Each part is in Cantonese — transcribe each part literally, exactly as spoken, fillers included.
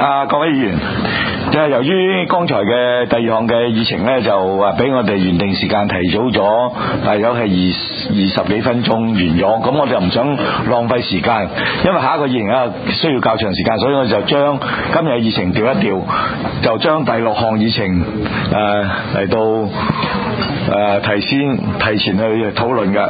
啊，各位議員，就係由於剛才嘅第二項嘅議程呢，就話俾我哋原定時間提早咗，大約係二二十幾分鐘完咗，咁我哋又唔想浪費時間，因為下一個議程啊需要較長時間，所以我就將今日嘅議程調一調，就將第六項議程誒嚟到誒、呃、提先提前去討論嘅。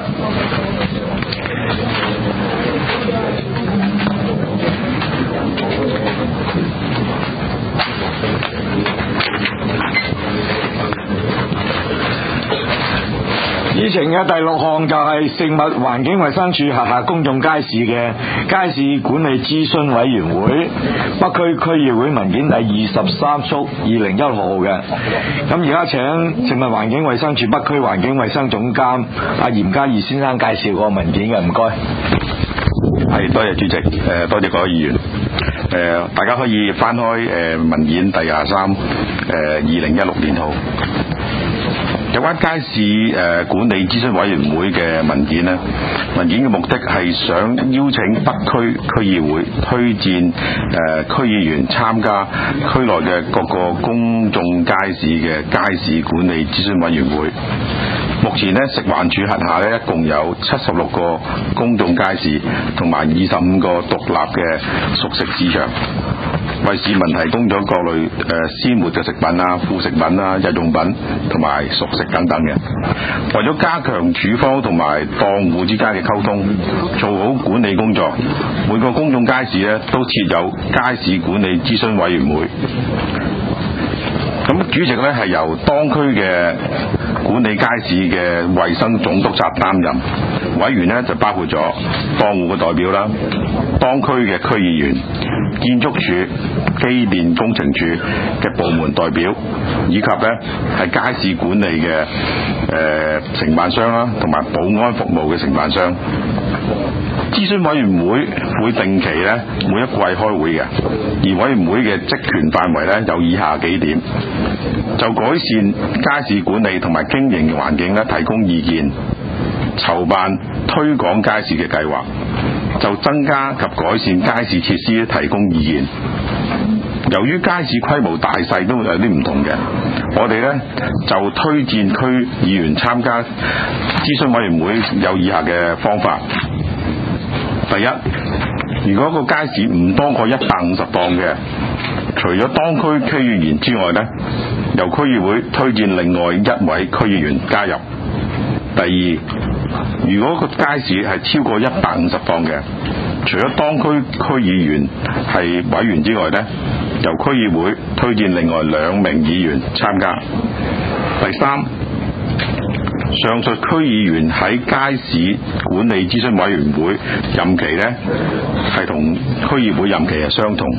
議程嘅第六項就係食物環境衛生署轄下公眾街市嘅街市管理諮詢委員會北區區議會文件第二十三束二零一號嘅。咁而家請食物環境衛生署北區環境衛生總監阿嚴家義先生介紹個文件嘅，唔該。 係，多謝主席，誒多謝各位議員。誒大家可以翻開誒文件第廿三誒二零一六年號。有關街市誒管理諮詢委員會嘅文件呢，文件嘅目的係想邀請北區區議會推薦誒區議員參加區內嘅各個公眾街市嘅街市管理諮詢委員會。目前呢，食環署轄下呢，一共有七十六個公眾街市同埋二十五個獨立嘅熟食市場，為市民提供咗各類誒鮮活嘅食品啊、副食品啊、日用品同埋熟食等等嘅。為咗加強署方同埋檔戶之間嘅溝通，做好管理工作，每個公眾街市呢都設有街市管理諮詢委員會。咁主席呢係由當區嘅管理街市嘅衛生總督察擔任，委員呢就包括咗檔戶嘅代表啦、當區嘅區議員、建築署、機電工程署嘅部門代表，以及呢係街市管理嘅誒、呃、承辦商啦，同埋保安服務嘅承辦商。諮詢委員會會定期呢每一季開會嘅，而委員會嘅職權範圍呢有以下幾點：就改善街市管理同埋經營嘅環境呢提供意見，籌辦推廣街市嘅計劃，就增加及改善街市設施提供意見。由於街市規模大細都有啲唔同嘅，我哋呢就推薦區議員參加諮詢委員會有以下嘅方法。第一，如果個街市唔多過一百五十檔嘅，除咗當區區議員之外呢，由區議會推薦另外一位區議員加入。第二，如果個街市係超過一百五十檔嘅，除咗當區區議員係委員之外呢，由區議會推薦另外兩名議員參加。第三，上述區議員喺街市管理諮詢委員會任期呢係同區議會任期係相同。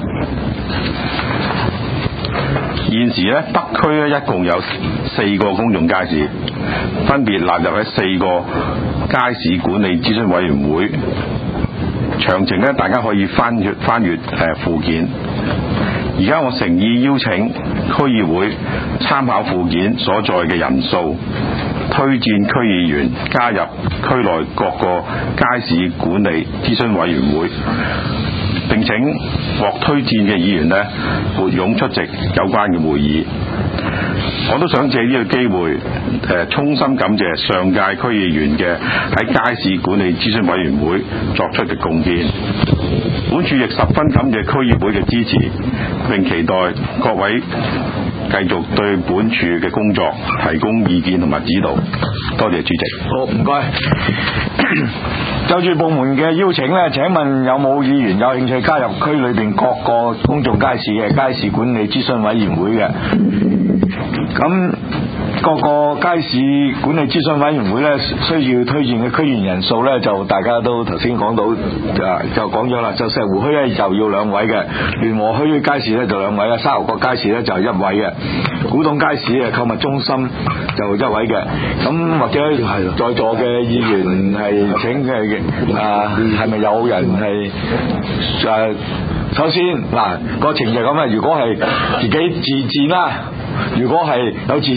現時呢，北區呢一共有四個公眾街市，分別納入喺四個街市管理諮詢委員會。詳情呢，大家可以翻閱翻閱誒附件。而家我誠意邀請區議會參考附件所在嘅人數，推薦區議員加入區內各個街市管理諮詢委員會，並請獲推薦嘅議員呢撥冗出席有關嘅會議。我都想借呢個機會誒，衷心感謝上屆區議員嘅喺街市管理諮詢委員會作出嘅貢獻。本署亦十分感謝區議會嘅支持，並期待各位繼續對本署嘅工作提供意見同埋指導。多謝主席。 好，唔該。就住部門嘅邀請呢，請問有冇議員有興趣加入區裏邊各個公眾街市嘅街市管理諮詢委員會嘅？咁各個街市管理諮詢委員會呢，需要推薦嘅區議員人數呢，就大家都頭先講到啊，就講咗啦。就石湖墟呢，就要兩位嘅，聯和墟街市呢，就兩位啦，沙頭角街市呢，就一位嘅，古洞街市嘅購物中心就一位嘅。咁或者係在座嘅議員係請嘅啊，係咪有人係誒、啊？首先嗱、個情就咁啊，如果係自己自薦啦。如果係有自薦嘅，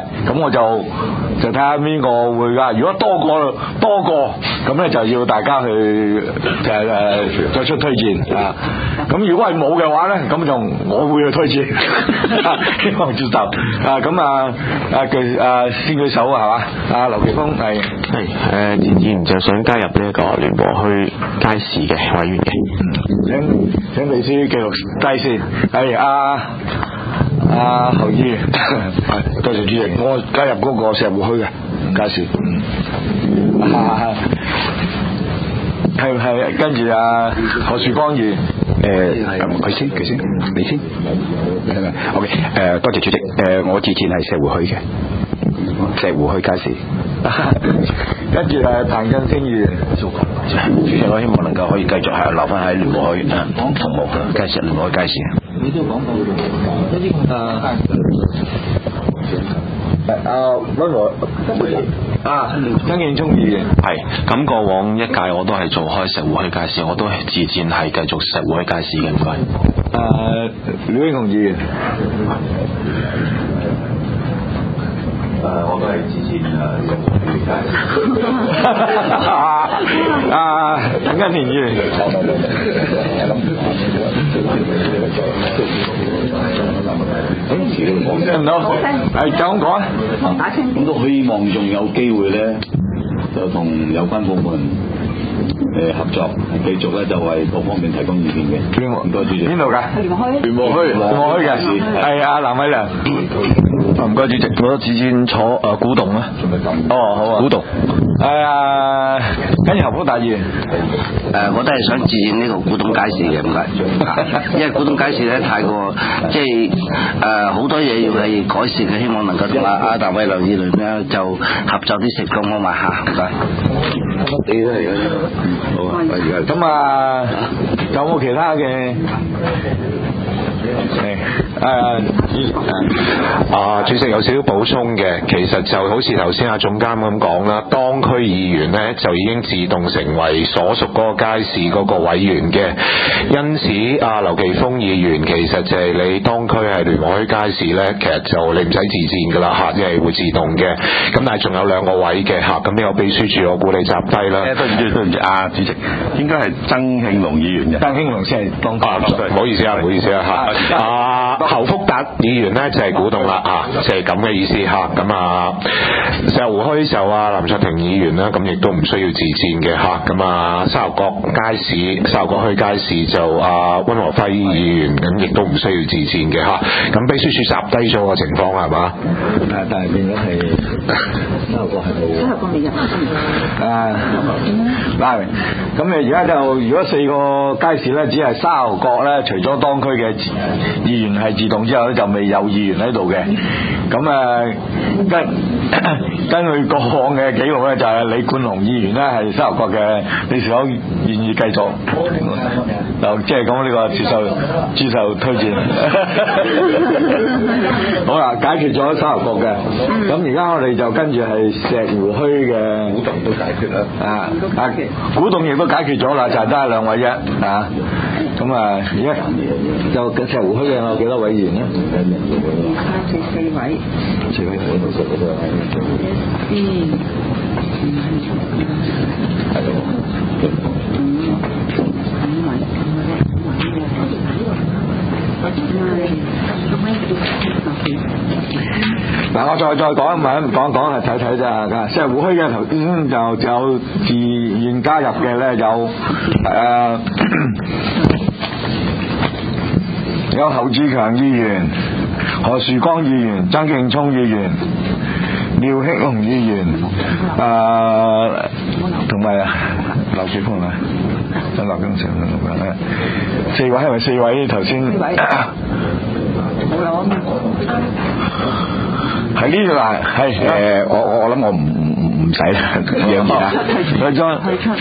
咁我就就睇下邊個會㗎。如果多個多個咁咧，就要大家去誒誒作出推薦啊。咁如果係冇嘅話咧，咁就我會去推薦，希望接受啊。咁啊啊嘅啊先舉手係嘛？啊劉奇峰係係誒自然就想加入呢一個聯和墟街市嘅委員嘅。 請請秘書記錄低先。係啊啊侯議員，多謝主席，我加入嗰個石湖墟嘅街市。嗯，係係跟住啊何樹光議員。 誒佢先佢先你先係咪 ？OK 誒多謝主席誒我自薦係石湖墟嘅石湖墟街市。 跟住誒彭振星議員。 主席，我希望能夠可以繼續係留翻喺聯和墟啊服務嘅街市聯和墟街市。 你都講過一啲啊啊溫和啊曾慶聰議員係咁過往一屆我都係做開石湖墟街市，我都係自薦係繼續石湖墟街市嘅。唔該。 誒廖英雄議員。 誒，我都係自薦誒石湖墟街市。 啊陳根田議員。聽唔到？係就咁講啊！ 咁都希望仲有機會咧，就同有關部門誒合作，繼續咧就為各方面提供意見嘅。唔該主席。邊度㗎？聯和墟。聯和墟。聯和墟嘅。 係啊，藍偉良。 唔該主席，我自薦坐誒古洞啦。 哦，好啊。 古洞。 係啊，跟住侯福達議員。 誒，我都係想自薦呢個古洞街市嘅，唔該。因為古洞街市咧太過即係誒好多嘢要係改善嘅，希望能夠同阿阿譚偉良議員咧就合作啲成功啊嘛嚇，唔該。 你都係嘅。好啊，而家咁啊，有冇其他嘅？係誒啊，主席有少少補充嘅，其實就好似頭先阿總監咁講啦，當區議員呢就已經自動成為所屬嗰個街市嗰個委員嘅，因此啊劉奇峰議員其實就係你當區係聯和墟街市呢，其實就你唔使自薦噶啦嚇，因為會自動嘅。咁但係仲有兩個位嘅嚇，咁呢個秘書處我估你集低啦。 誒對唔住對唔住啊主席，應該係曾慶龍議員嘅。 曾慶龍先係當區。 唔好意思啊，唔好意思啊嚇。啊，侯福達議員呢就係古洞啦嚇，就係咁嘅意思嚇。咁啊，石湖墟就啊林卓廷議員啦，咁亦都唔需要自薦嘅嚇。咁啊，沙頭角街市、沙頭角墟街市就啊溫和輝議員，咁亦都唔需要自薦嘅嚇。咁秘書處集低咗個情況係嘛？ 誒，但係變咗係沙頭角係冇。沙頭角未入啊？嗱，咁誒而家就如果四個街市咧，只係沙頭角咧，除咗當區嘅議員係自動之後咧，就未有議員喺度嘅。咁誒根根據過往嘅記錄咧，就係李冠龍議員咧係沙頭角嘅，你是否願意繼續？就即係講呢個接受接受推薦。好啦，解決咗沙頭角嘅，咁而家我哋就跟住係石湖墟嘅古洞都解決啦。啊啊，古洞亦都解決咗啦，就係得兩位啫啊。咁啊，而家就石湖墟嘅有幾多位議員咧？ 四四位。 四位我都識嗰度係。 嗯。 係咯。嗱，我再再講一問，講講係睇睇咋。石湖墟嘅頭先就就有自願加入嘅咧，有誒、呃、有侯志強議員、何樹光議員、曾慶聰議員、廖慶龍議員，誒同埋劉樹峰啊，劉金成咁樣，四位係咪四位頭先？四位。冇有啊嘛。係呢度啊，係誒，我我我諗我唔唔唔使啦，楊傑啊，佢再退出，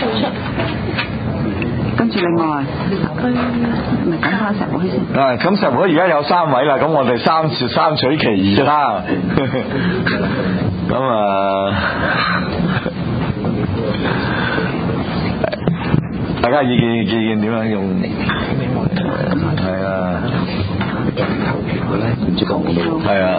跟住另外佢咪講翻石湖墟先。 啊，咁石湖墟而家有三位啦，咁我哋三三取其二啦。咁啊，大家意見意見點樣用？係啊。投票嘅咧，唔知講係啊，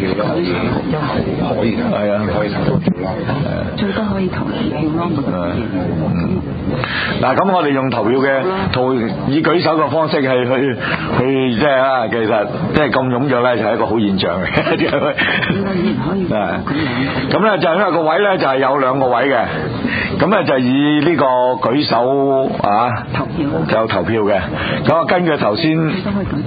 可以係啊， 可以投票啦， 最多可以投票咯，冇得嗯，嗱咁我哋用投票嘅投以舉手嘅方式係去去即係啊，其實即係咁踴躍咧，就係一個好現象嚟嘅。 點解議員可以咁樣？ 咁咧就因為個位咧就係有兩個位嘅，咁咧就以呢個舉手啊投票就投票嘅，咁啊根據頭先最多可以咁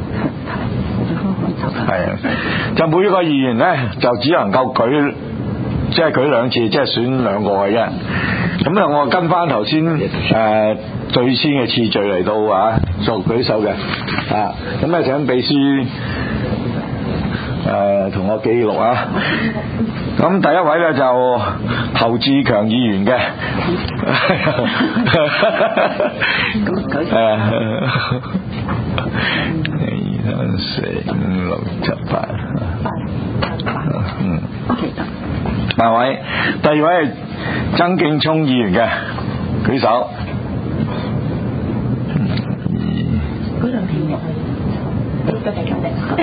係啊，就每一個議員咧就只能夠舉即係舉兩次，即係選兩個嘅啫。咁咧我跟翻頭先誒最先嘅次序嚟到啊作舉手嘅啊，咁咧請秘書誒同我記錄啊。咁第一位咧就侯志強議員嘅，誒二三四五六七八，嗯，八位。第二位係曾敬聰議員嘅，舉手。 嗰兩票都係咁嘅。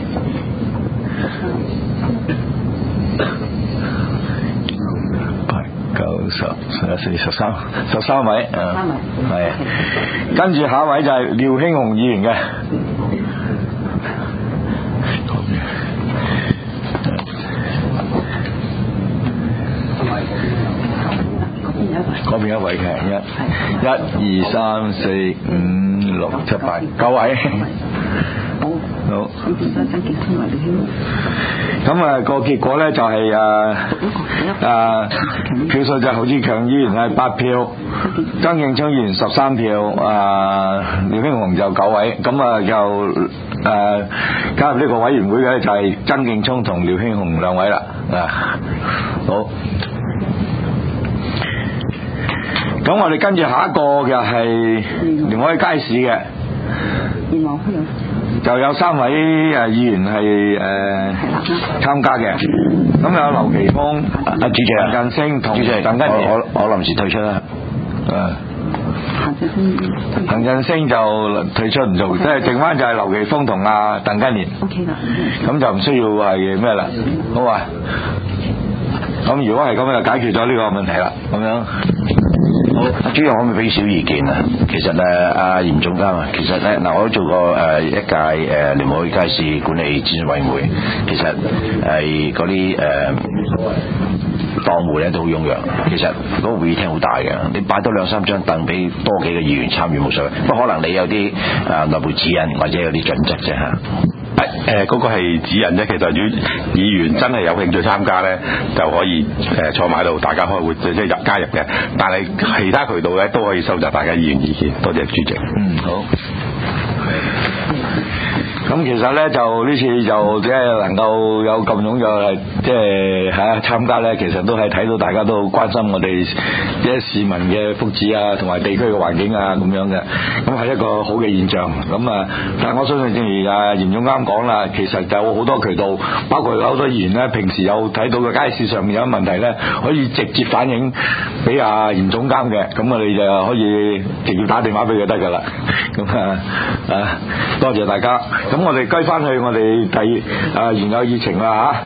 八九十十四十三十三位， 三位係。跟住下一位就係廖興雄議員嘅。嗰邊一位嘅，一、一二三四五六七八九位，好。咁啊個結果咧就係誒誒票數就侯志強議員係八票，曾敬聰議員十三票，誒廖興雄就九位，咁啊就誒加入呢個委員會嘅就係曾敬聰同廖興雄兩位啦，啊好。咁我哋跟住下一個嘅係聯海街市嘅，就有三位誒議員係誒參加嘅，咁有劉奇峰、阿主席陳振聲同鄧吉年，我我臨時退出啦，誒，陳振聲就退出唔做，即係剩翻就係劉奇峰同阿鄧吉年 ，OK 啦， 咁就唔需要係咩啦，好啊，咁如果係咁就解決咗呢個問題啦，咁樣。 好，主席可唔可以俾少意見啊？其實咧，阿嚴總監啊，其實咧嗱，我都做過誒一屆誒聯和街市管理諮詢委員會，其實係嗰啲誒檔戶咧都好踴躍，其實嗰個會議廳好大嘅，你擺多兩三張凳俾多幾個議員參與冇所謂，不過可能你有啲誒內部指引或者有啲準則啫嚇。 誒嗰個係指引啫，其實如果議員真係有興趣參加咧，就可以誒坐埋喺度，大家開會即係入加入嘅。但係其他渠道咧都可以收集大家議員意見。多謝主席。 嗯，好。咁其實咧就呢次就即係能夠有咁踴躍即係嚇參加咧，其實都係睇到大家都好關心我哋即係市民嘅福祉啊，同埋地區嘅環境啊咁樣嘅，咁係一個好嘅現象。咁啊，但係我相信正如阿嚴總啱講啦，其實就有好多渠道，包括好多議員咧，平時有睇到嘅街市上面有問題咧，可以直接反映俾阿嚴總監嘅，咁我哋就可以直接打電話俾佢得㗎啦。咁啊啊，多謝大家。咁我哋歸翻去我哋第啊原有議程啦嚇。